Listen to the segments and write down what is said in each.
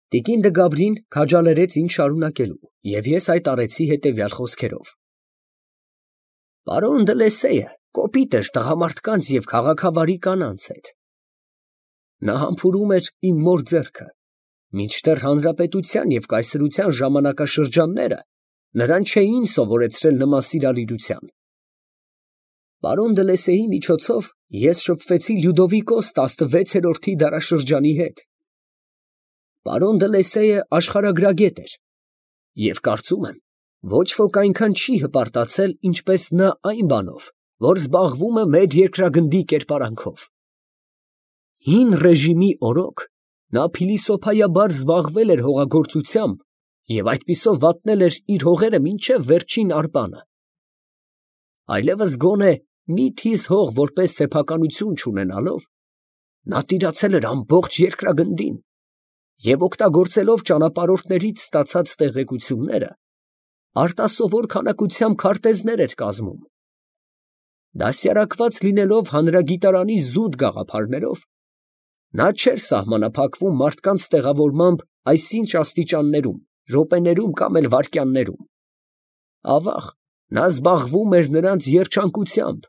Տիկին Դգաբրին քաջալերեց ինձ շարունակելու, և ես այդ արեցի հետևյալ խոսքերով. Պարոն Դլեսեյը կոպիտ էր տղամարդկանց և քաղաքավարի կանանց հետ. նա համբուրում էր իմ մոր ձեռքը, մինչդեռ հանրապետության և կայսրության ժամանակաշրջանները նրան չէին սովորեցրել նման սիրալիրության. պարոն Դլեսեյի միջոցով ես շփվեցի Լյուդովիկոս 16-րդի դարաշրջանի հետ. պարոն Դլեսեյը աշխարհագրագետ էր, և կարծում եմ, ոչ ոք այնքան չի հպարտացել, ինչպես նա այն բանով, որ զբաղվում է մեր երկրագնդի կերպարանքով. հին ռեժիմի օրոք նա փիլիսոփայաբար զբաղվել էր հողագործությամբ և այդպիսով վատնել էր իր հողերը մինչև վերջին արկանը. այլևս գոնե մի թիզ հող որպես սեփականություն չունենալով, նա տիրացել էր ամբողջ երկրագնդին և օգտագործելով ճանապարհորդներից ստացած տեղեկությունները, արտասովոր քանակությամբ քարտեզներ էր կազմում. դաստիարակված լինելով հանրագիտարանի զուտ գաղափարներով, նա չէր սահմանափակվում մարդկանց տեղավորմամբ այսինչ աստիճաններում, րոպեներում կամ էլ վայրկյաններում. ավաղ, նա զբաղվում էր նրանց երջանկությամբ.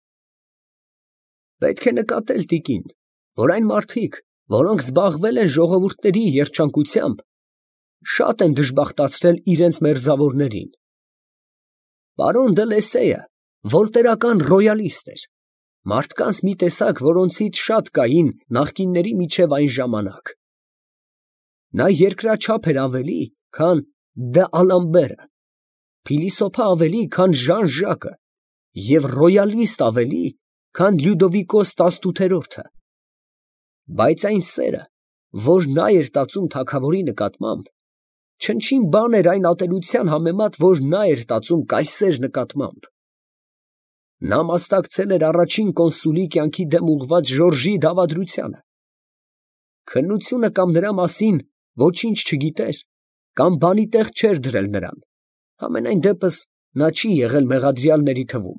պետք է նկատել, տիկին, որ այն մարդիկ, որոնք զբաղվել են ժողովուրդների երջանկությամբ, շատ են դժբախտացրել իրենց մերձավորներին. պարոն Դլեսեյը վոլտերական ռոյալիստ էր, մարդկանց մի տեսակ, որոնցից շատ կային նախկինների միջև այն ժամանակ. նա երկրաչափ էր ավելի, քան Դ'Ալամբերը, փիլիսոփա ավելի, քան Ժան Ժակը և ռոյալիստ ավելի, քան Լյուդովիկոս 18-րդը, բայց այն սերը, որ նա էր տածում թագավորի նկատմամբ, չնչին բան էր այն ատելության համեմատ, որ նա էր տածում կայսեր նկատմամբ. նա մասնակցել էր առաջին կոնսուլի կյանքի դեմ ուղղված Ժորժի դավադրությանը. քննությունը կամ նրա մասին ոչինչ չգիտեր, կամ բանի տեղ չէր դրել նրան, համենայն դեպս նա չի եղել մեղադրյալների թվում.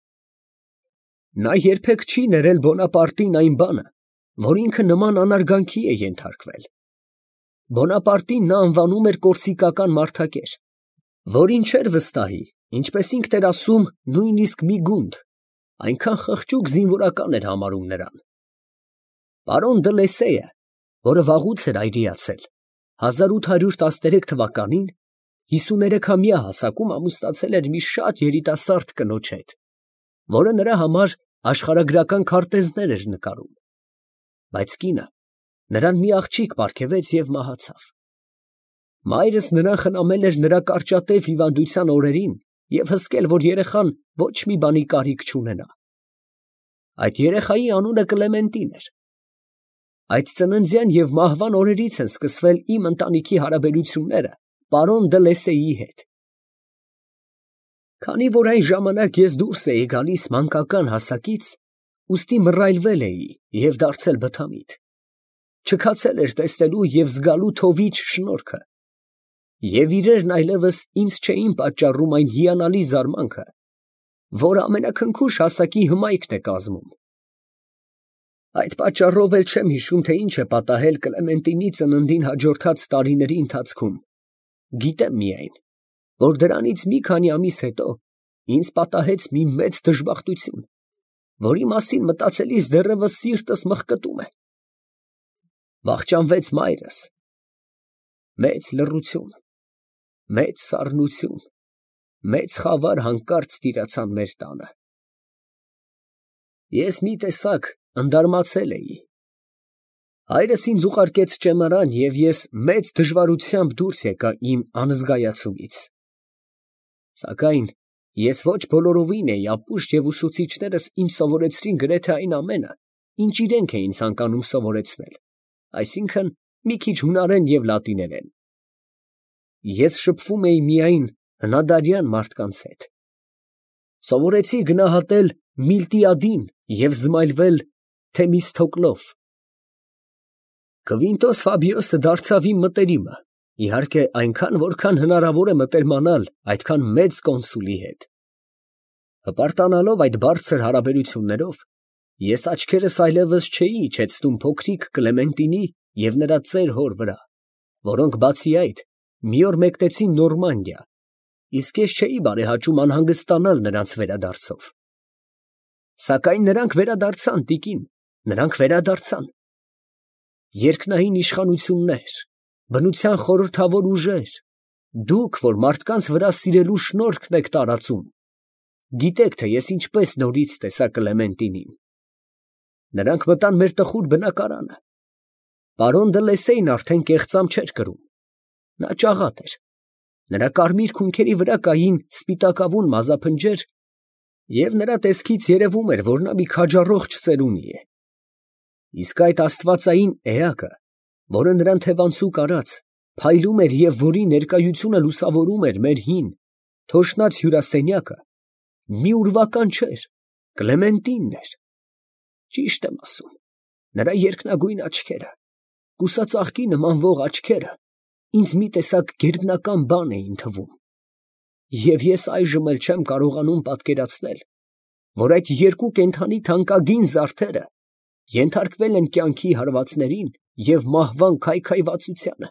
նա երբեք չի ներել Բոնապարտին այն բանը, որ ինքը նման անարգանքի է ենթարկվել. Բոնապարտին նա անվանում էր կորսիկական մարդակեր, որին չէր վստահի, ինչպես ինքն էր ասում, նույնիսկ մի գունդ, այնքան խղճուկ զինվորական էր համարում նրան. պարոն Դլեսեյը, որը վաղուց էր այրիացել, 1813 թվականին 53-ամյա հասակում ամուսնացել էր մի շատ երիտասարդ կնոջ հետ, որը նրա համար աշխարհագրական քարտեզներ էր նկարում, բայց կինը նրան մի աղջիկ պարգևեց և մահացավ. մայրս նրան խնամել էր նրա կարճատև հիվանդության օրերին և հսկել, որ երեխան ոչ մի բանի կարիք չունենա. այդ երեխայի անունը Կլեմենտին էր. այդ ծննդյան և մահվան օրերից են սկսվել իմ ընտանիքի հարաբերությունները պարոն Դլեսեյի հետ. քանի որ այն ժամանակ ես դուրս էի գալիս մանկական հասակից, ուստի մռայլվել էի և դարձել բթամիտ, չքացել էր տեսնելու և զգալու թովիչ շնորհքը, և իրերն այլևս ինձ չէին պատճառում այն հիանալի զարմանքը, որ ամենաքնքուշ հասակի հմայքն է կազմում. այդ պատճառով էլ չեմ հիշում, թե ինչ է պատահել Կլեմենտինի ծննդին հաջորդած տարիների ընթացքում, գիտեմ միայն, որ դրանից մի քանի ամիս հետո ինձ պատահեց մի մեծ դժբախտություն, որի մասին մտածելիս դեռևս սիրտս մղկտում է. վախճանվեց մայրս, մեծ լռություն, մեծ սառնություն, մեծ խավար հանկարծ տիրացան մեր տանը. ես մի տեսակ ընդարմացել էի. հայրս ինձ ուղարկեց ճեմարան և ես մեծ դժվարությամբ դուրս եկա իմ անզգայացումից. սակայն ես ոչ բոլորովին էի ապուշ և ուսուցիչներս ինձ սովորեցրին գրեթե այն ամենը, ինչ իրենք էին ցանկանում սովորեցնել, այսինքն մի քիչ հունարեն և լատիներեն. ես շփվում էի միայն հնադարյան մարդկանց հետ. սովորեցի գնահատել Միլտիադին և զմայլվել Թեմիսթոկլով. Կվինտոս Ֆաբիոսը դարձավ իմ մտերիմը, իհարկե այնքան, որքան հնարավոր է մտերմանալ այդքան մեծ կոնսուլի հետ. հպարտանալով այդ բարձր հարաբերություններով, ես աչքերս այլևս չէի իջեցնում փոքրիկ Կլեմենտինի և նրա ծեր հոր վրա, որոնք բացի այդ մի օր մեկնեցին Նորմանդիա, իսկ ես չէի բարեհաճում անհանգստանալ նրանց վերադարձով։ Սակայն նրանք վերադարձան, տիկին, նրանք վերադարձան։ Երկնային իշխանություններ, բնության խորհրդավոր ուժեր, դուք, որ մարդկանց վրա սիրելու շնորհքն եք տարածում, գիտեք, թե ես ինչպես նորից տեսա Կլեմենտինին։ Նրանք մտան մեր տխուր բնակարանը։ Պարոն դը Լեսեյն արդեն կեղծամ չէր կրում։ Նա ճաղատ էր։ Նրա կարմիր քունքերի վրա կային սպիտակավուն մազափնջեր, և նրա տեսքից երևում էր, որ նա մի քաջառողջ ծերունի է։ Իսկ այդ աստվածային էակը, որը նրան թևանցուկ արած, փայլում էր և որի ներկայությունը լուսավորում էր մեր հին, թոշնած հյուրասենյակը, մի ուրվական չէր, Կլեմենտինն էր։ Ճիշտ եմ ասում, նրա երկնագույն աչքերը, կուսածաղկի նմանվող աչքերը, ինձ մի տեսակ գերբնական բան էին թվում։ Եվ ես այժմ էլ չեմ կարողանում պատկերացնել, որ այդ երկու կենդանի թանկագին զարդերը ենթարկվել են կյանքի հարվածներին և մահվան քայքայվածությանը։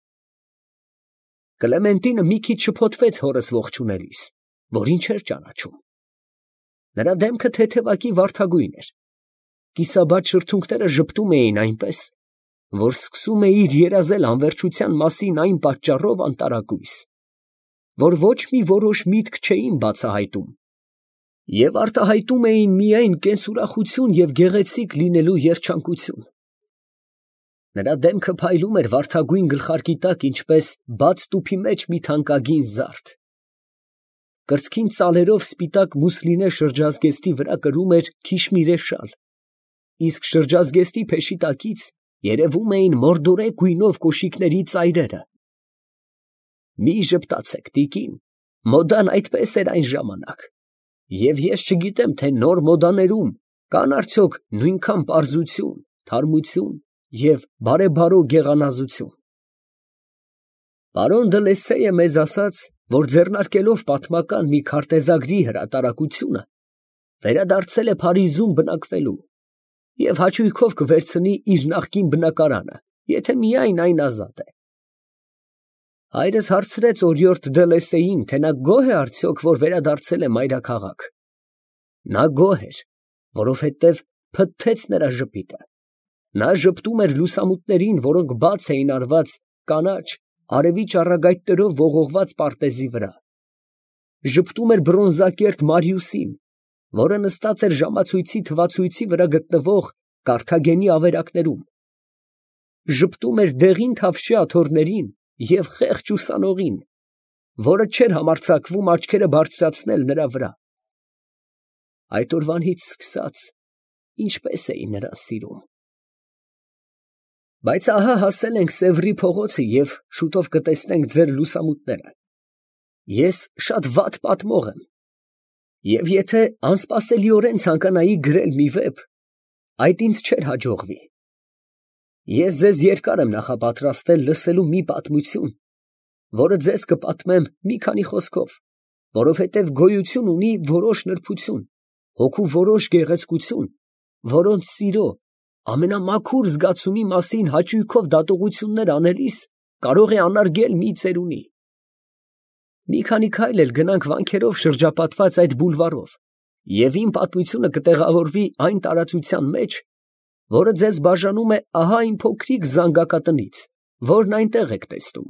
Կլեմենտինը մի քիչ շփոթվեց հորս ողջունելիս, որին չէր ճանաչում։ Նրա դեմքը թեթևակի վարդագույն էր, կիսաբաց շրթունքները ժպտում էին այնպես, որ սկսում էիր երազել անվերջության մասին այն պատճառով անտարակույս, որ ոչ մի որոշ միտք չէին բացահայտում, և արտահայտում էին միայն կենսուրախություն և գեղեցիկ լինելու երջանկություն։ Նրա դեմքը փայլում էր վարդագույն գլխարկի տակ, ինչպես բաց տուփի մեջ մի թանկագին զարդ։ Կրծքին ծալերով սպիտակ մուսլինե շրջազգեստի վրա կրում էր քիշմիրե շալ, իսկ շրջազգեստի փեշի տակից երևում էին մորդորե գույնով կոշիկների ծայրերը։ Մի ժպտացեք, տիկին, մոդան այդպես էր այն ժամանակ, և ես չգիտեմ, թե նոր մոդաներում կան արդյոք նույնքան պարզություն, թարմություն և բարեբարո գեղանազություն։ Պարոն դը Լեսեյը մեզ ասաց, որ ձեռնարկելով պատմական մի քարտեզագրի հրատարակությունը, վերադարձել է Փարիզում բնակվելու և հաճույքով կվերցնի իր նախկին բնակարանը, եթե միայն այն ազատ է։ Հայրս հարցրեց օրիորդ դը Լեսեյին, թե նա գոհ է արդյոք, որ վերադարձել է մայրաքաղաք։ Նա գոհ էր, որովհետև փթթեց նրա ժպիտը։ Նա ժպտում էր լուսամուտներին, որոնք բաց էին արված կանաչ, արևի ճառագայթներով ողողված պարտեզի վրա։ Ժպտում էր բրոնզակերտ Մարիուսին, որը նստած էր ժամացույցի թվացույցի վրա գտնվող Կարթագենի ավերակներում։ Ժպտում էր դեղին թավշյա աթոռներին և խեղճ ուսանողին, որը չէր համարձակվում աչքերը բարձրացնել նրա վրա։ Այդ օրվանից սկսած ինչպես էի նրան սիրում։ Բայց ահա հասել ենք Սևրի փողոցը և շուտով կտեսնենք ձեր լուսամուտները։ Ես շատ վատ պատմող եմ, և եթե անսպասելիորեն ցանկանայի գրել մի վեպ, այդ ինձ չէր հաջողվի։ Ես ձեզ երկար եմ նախապատրաստել լսելու մի պատմություն, որը ձեզ կպատմեմ մի քանի խոսքով, որովհետև գոյություն ունի որոշ նրբություն, հոգու որոշ գեղեցկություն, որոնց սիրո, ամենամաքուր զգացումի մասին հաճույքով դատողություններ անելիս կարող է անարգել մի ծերունի։ Մի քանի քայլ էլ գնանք վանքերով շրջապատված այդ բուլվարով, և իմ պատմությունը կտեղավորվի այն տարածության մեջ, որը ձեզ բաժանում է ահա այն փոքրիկ զանգակատնից, որն այնտեղ եք տեսնում։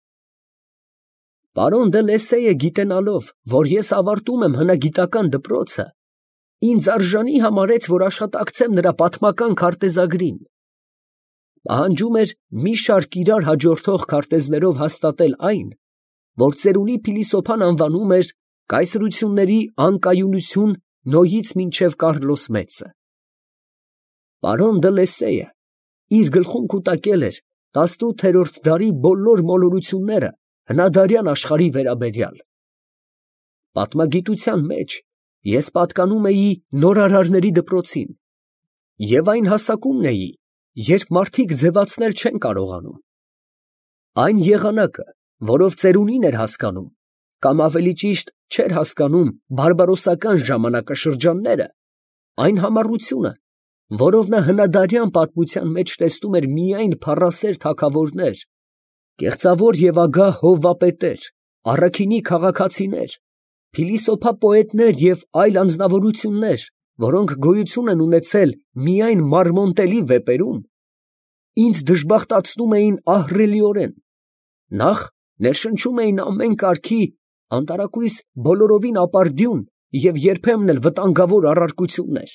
Պարոն դը Լեսեյը գիտենալով, որ ես ավարտում եմ հնագիտական դպրոցը, ինձ արժանի համարեց, որ աշխատակցեմ նրա պատմական քարտեզագրին։ Պահանջում էր մի շարք իրար հաջորդող քարտեզներով հաստատել այն, որ ծերունի փիլիսոփան անվանում էր կայսրությունների անկայունություն Նոյից մինչև Կառլոս Մեծը։ Պարոն դը Լեսեյը իր գլխում կուտակել էր 18-րդ դարի բոլոր մոլորությունները հնադարյան աշխարհի վերաբերյալ։ Պատմագիտության մեջ ես պատկանում էի նորարարների դպրոցին և այն հասակումն էի, երբ մարդիկ ձևացնել չեն կարողանում։ Այն եղանակը, որով ծերունին էր հասկանում, կամ ավելի ճիշտ չէր հասկանում բարբարոսական ժամանակաշրջանները, այն համառությունը, որով նա հնադարյան պատմության մեջ տեսնում էր միայն փառասեր թագավորներ, Կեղծավոր եւ ագահ հովվապետեր, առաքինի քաղաքացիներ, փիլիսոփա պոետներ եւ այլ անձնավորություններ, որոնք գոյություն են ունեցել միայն մարմոնտելի վեպերում, ինձ դժբախտացնում էին ահռելիորեն. նախ ներշնչում էին ամեն կարգի անտարակույս բոլորովին ապարդյուն և երբեմն էլ վտանգավոր առարկություններ։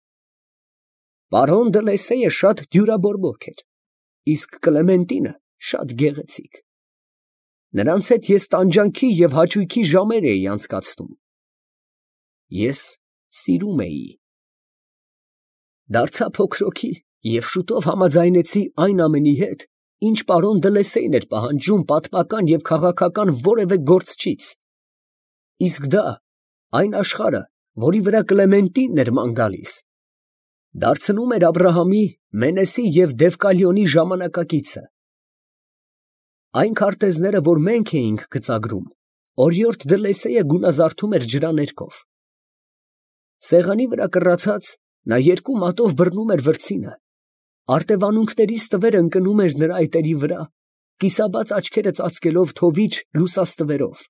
Պարոն դը Լեսեյը շատ դյուրաբորբոք էր, իսկ Կլեմենտինը շատ գեղեցիկ։ Նրանց հետ ես տանջանքի և հաճույքի ժամեր էի անցկացնում։ Ես սիրում էի։ Դարձա փոքրոքի և շուտով համաձայնեցի այն ամենի հետ, ինչ պարոն դը Լեսեյն էր պահանջում պատմական և քաղաքական որևէ գործչից։ Իսկ դա, այն աշխարհը, որի վրա Կլեմենտինն էր ման գալիս, դարձնում էր Աբրահամի, Մենեսի և Դևկալիոնի ժամանակակիցը։ Այն քարտեզները, որ մենք էինք գծագրում, օրիորդ դը Լեսեյը գունազարդում էր ջրաներկով։ Սեղանի վրա կռացած, նա երկու մատով բռնում էր վրձինը, արտևանունքներից տվերը ընկնում էր նրա այտերի վրա, կիսաբաց աչքերը ծածկելով թովիչ լուսաստվերով։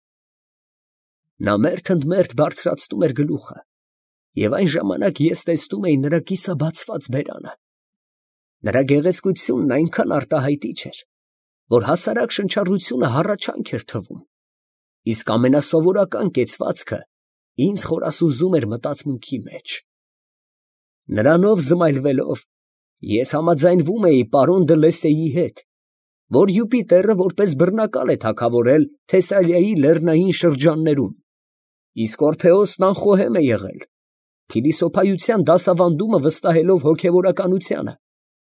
Նա մերթ ընդ մերթ բարձրացնում էր գլուխը, և այն ժամանակ ես տեսնում էի նրա կիսաբացված բերանը։ Նրա գեղեցկությունն այնքան արտահայտիչ էր, որ հասարակ շնչառությունը հառաչանք էր թվում, իսկ ամենասովորական կեցվածքը ինձ խորասուզում էր մտածմունքի մեջ։ Նրանով զմայլվելով, ես համաձայնվում էի պարոն դը Լեսեյի հետ, որ Յուպիտերը որպես բռնակալ է թագավորել Թեսալիայի լեռնային շրջաններում, իսկ Օրփեոսն անխոհեմ է եղել, փիլիսոփայության դասավանդումը վստահելով հոգևորականությանը։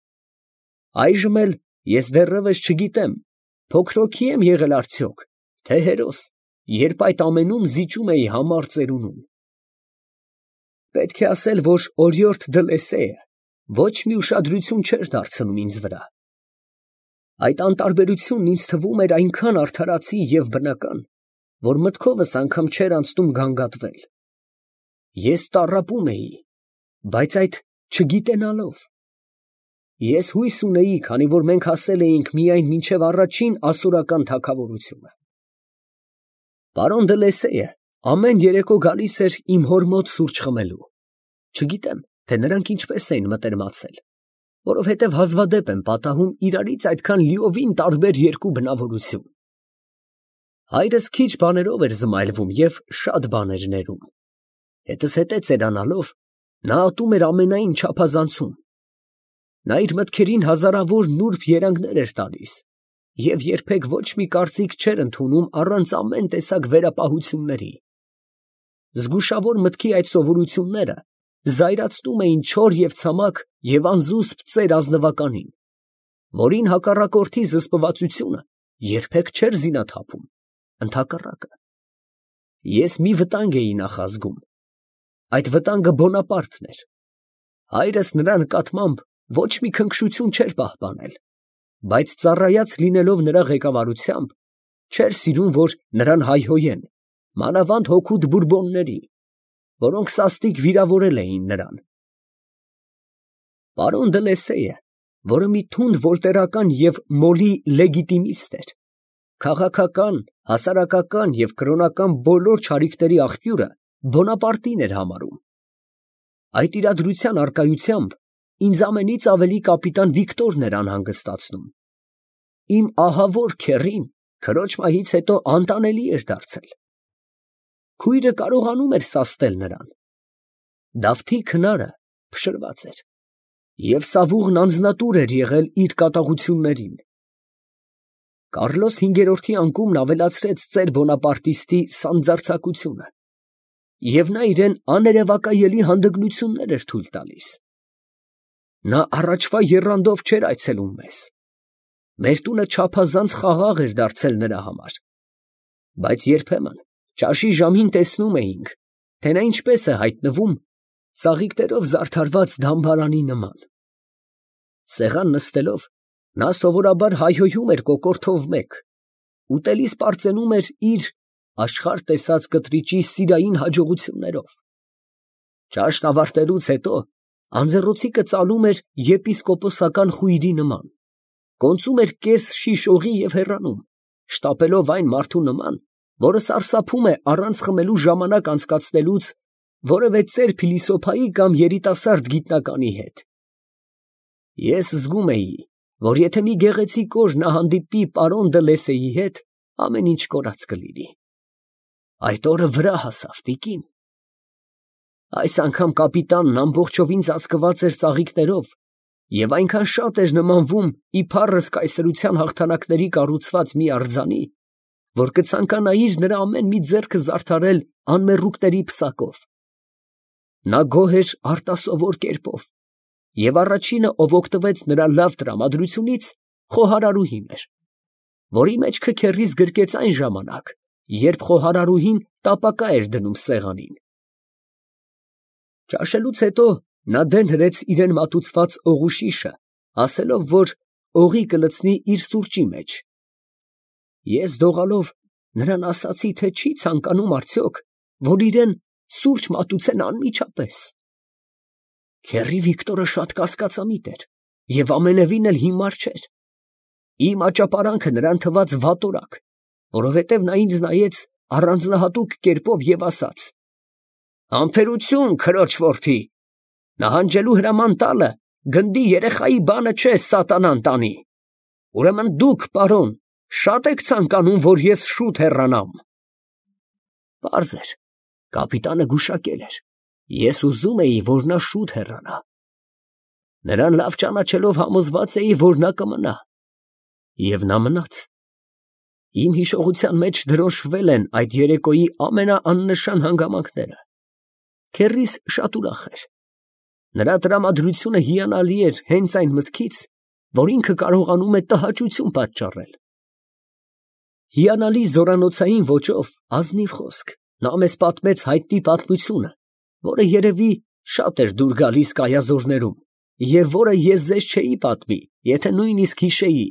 Այժմ էլ ես դեռևս չգիտեմ, փոքրոքի եմ եղել արդյոք, թե հերոս, երբ այդ ամենում զիջում էի համառ ծերունուն։ Պետք է ասել, որ օրիորդ դը Լեսեյը ոչ մի ուշադրություն չէր դարձնում ինձ վրա։ Այդ անտարբերությունն ինձ թվում էր այնքան արդարացի և բնական, որ մտքովս անգամ չէր անցնում գանգատվել։ Ես տառապում էի, բայց այդ չգիտենալով։ Ես հույս ունեի, քանի որ մենք հասել էինք միայն մինչև առաջին ասորական թագավորությունը։ Պարոն դը Լեսեյը ամեն երեկո գալիս էր իմ հոր մոտ սուրճ խմելու։ Չգիտեմ, թե նրանք ինչպես էին մտերմացել, որովհետև հազվադեպ եմ պատահում իրարից այդքան լիովին տարբեր երկու բնավորություն։ Հայրս քիչ բաներով էր զմայլվում և շատ բաներ ներում։ Հետզհետե ծերանալով, նա ատում էր ամենայն չափազանցում։ Նա իր մտքերին հազարավոր նուրբ երանգներ էր տալիս և երբեք ոչ մի կարծիք չէր ընդունում առանց ամեն տեսակ վերապահությունների։ Զգուշավոր մտքի այդ սովորությունները զայրացնում էին չոր և ցամաք և անզուսպ ծեր ազնվականին, որին հակառակորդի զսպվածությունը երբեք չէր զինաթափում, ընդհակառակը։ Ես մի վտանգ էի նախազգում. այդ վտանգը Բոնապարտն էր։ Հայրս նրա նկատմամբ ոչ մի քնքշություն չէր պահպանել, բայց ծառայած լինելով նրա ղեկավարությամբ, չէր սիրում, որ նրան հայհոյեն, մանավանդ հօգուտ Բուրբոնների, որոնք սաստիկ վիրավորել էին նրան։ Պարոն դը Լեսեյը, որը մի թունդ վոլտերական և մոլի լեգիտիմիստ էր, քաղաքական, հասարակական և կրոնական բոլոր չարիքների աղբյուրը Բոնապարտին էր համարում։ Այդ իրադրության առկայությամբ ինձ ամենից ավելի կապիտան Վիկտորն էր անհանգստացնում։ Իմ ահավոր քեռին քրոջ մահից հետո անտանելի էր դարձել։ Քույրը կարողանում էր սաստել նրան։ Դավթի քնարը փշրված էր, և Սավուղն անձնատուր էր եղել իր կատաղություններին։ Կարլոս հինգերորդի անկումն ավելացրեց ծեր բոնապարտիստի սանձարձակությունը, և նա իրան աներևակայելի հանդգնություններ էր թույլ տալիս։ Նա առաջվա եռանդով չէր այցելում մեզ։ Մեր տունը չափազանց խաղաղ էր դարձել նրա համար, բայց երբեմն ճաշի ժամին տեսնում էինք, թե նա ինչպես է հայտնվում ծաղիկներով զարդարված դամբարանի նման։ Սեղան նստելով, նա սովորաբար հայհոյում էր կոկորդով մեկ, ուտելիս պարծենում էր իր աշխարհ տեսած կտրիճի սիրային հաջողություններով։ Ճաշն ավարտելուց հետո անձեռոցիկը ծալում էր եպիսկոպոսական խույրի նման, կոնծում էր կես շիշ օղի և հեռանում, շտապելով այն մարդու նման, որը սարսափում է առանց խմելու ժամանակ անցկացնելուց որևէ ծեր փիլիսոփայի կամ երիտասարդ գիտնականի հետ։ Ես զգում էի, որ եթե մի գեղեցիկ օր նա հանդիպի պարոն դը Լեսեի հետ, ամեն ինչ կորած կլինի։ Այդ օրը վրա հասավ, տիկին։ Այս անգամ կապիտանն ամբողջովին ծածկված էր ծաղիկներով և այնքան շատ էր նմանվում իբարս կայսրության հաղթանակների կառուցված մի արձանի, որ կցանկանայիր նրա ամեն մի ձեռքը զարդարել անմեռուկների պսակով։ Նա գոհ էր արտասովոր կերպով, և առաջինը, ով օգտվեց նրա լավ տրամադրությունից, խոհարարուհին էր, որի մեջքը քեռիս գրկեց այն ժամանակ, երբ խոհարարուհին տապակա էր դնում սեղանին։ Ճաշելուց հետո նա դեն հրեց իրան մատուցված օղու շիշը, ասելով, որ օղի կլցնի իր սուրճի մեջ։ Ես դողալով նրան ասացի, թե չի ցանկանում արդյոք, որ իրան սուրճ մատուցեն անմիջապես։ Քեռի Վիկտորը շատ կասկածամիտ էր և ամենևին էլ հիմար չէր։ Իմ աճապարանքը նրան թվաց վատորակ, որովհետև նա ինձ նայեց առանձնահատուկ կերպով և ասաց. «Համբերություն, քրոջ որդի, նահանջելու հրաման տալը գնդի երեխայի բանը չէ սատանան տանի։ Ուրեմն դուք, պարոն, շատ եք ցանկանում, որ ես շուտ հեռանամ»։ Պարզ էր, կապիտանը գուշակել էր. ես ուզում էի, որ նա շուտ հեռանա։ Նրան լավ ճանաչելով համոզված էի, որ նա կմնա։ Եվ նա մնաց։ Իմ հիշողության մեջ դրոշմվել են այդ երեկոյի ամենաաննշան հանգամանքները։ Քեռիս շատ ուրախ էր։ Նրա տրամադրությունը հիանալի էր հենց այն մտքից, որ ինքը կարողանում է տհաճություն պատճառել։ Հիանալի զորանոցային ոճով ազնիվ խոսք նա մեզ պատմեց հայտնի պատմությունը, որը երևի շատ էր դուր գալիս կայազորներում, և որը ես ձեզ չէի պատմի, եթե նույնիսկ հիշեի։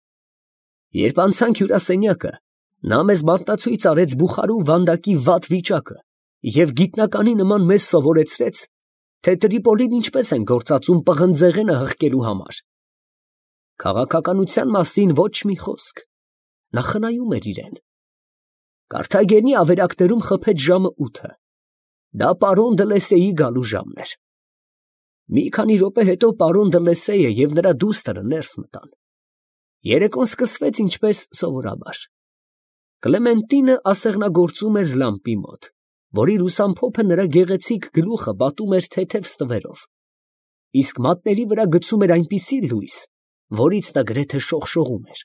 Երբ անցանք հյուրասենյակը, նա մեզ մատնացույց արեց Բուխարու վանդակի վատ վիճակը և գիտնականի նման մեզ սովորեցրեց, թե Տրիպոլին ինչպես են գործածում պղնձեղենը հղկելու համար։ Քաղաքականության մասին ոչ մի խոսք։ Նա խնայում էր իրեն։ Կարթագենի ավերակներում խփեց ժամը 8։ Դա պարոն դը Լեսեի գալու ժամն էր։ Մի քանի րոպե հետո պարոն դը Լեսեը և նրա դուստրը ներս մտան։ Երեկոն սկսվեց ինչպես սովորաբար։ Կլեմենտինը ասեղնագործում էր լամպի մոտ, որի լուսամփոփը նրա գեղեցիկ գլուխը պատում էր թեթև ստվերով, իսկ մատների վրա գցում էր այնպիսի լույս, որից նա գրեթե շողշողում էր։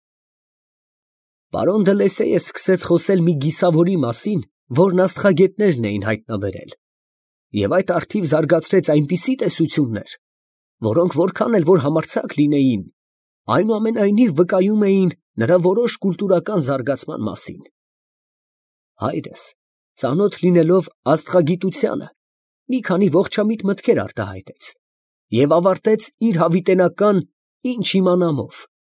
Պարոն դը Լեսեը սկսեց խոսել մի գիսավորի մասին, որն աստղագետներն էին հայտնաբերել, և այդ առթիվ զարգացրեց այնպիսի տեսություններ, որոնք որքան էլ որ համարձակ լինեին, այնուամենայնիվ վկայում էին նրա որոշ կուլտուրական զարգացման մասին։ Հայրս, ծանոթ լինելով աստղագիտությանը, մի քանի ողջամիտ մտքեր արտահայտեց և ավարտեց իր հավիտենական «ինչ իմանամով»։